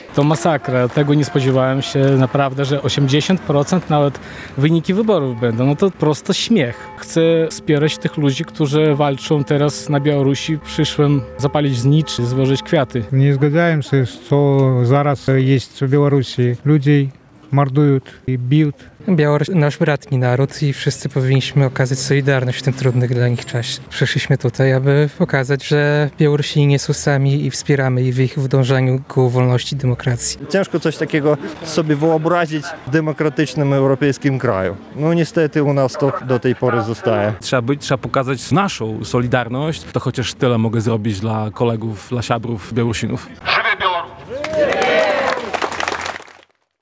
To masakra, tego nie spodziewałem się naprawdę, że 80% nawet wyniki wyborów będą. No to prosto śmiech. Chcę wspierać tych ludzi, którzy walczą teraz na Białorusi, przyszłem zapalić znicz, złożyć kwiaty. Nie zgadzałem się, co zaraz jest w Białorusi. Ludzi mordują i biją. Białoruś nasz bratni naród i wszyscy powinniśmy okazać solidarność w tym trudnym dla nich czasie. Przyszliśmy tutaj, aby pokazać, że Białorusini nie są sami i wspieramy ich w ich dążeniu ku wolności i demokracji. Ciężko coś takiego sobie wyobrazić w demokratycznym europejskim kraju. No niestety u nas to do tej pory zostaje. Trzeba pokazać naszą solidarność. To chociaż tyle mogę zrobić dla kolegów, dla siabrów Białorusinów.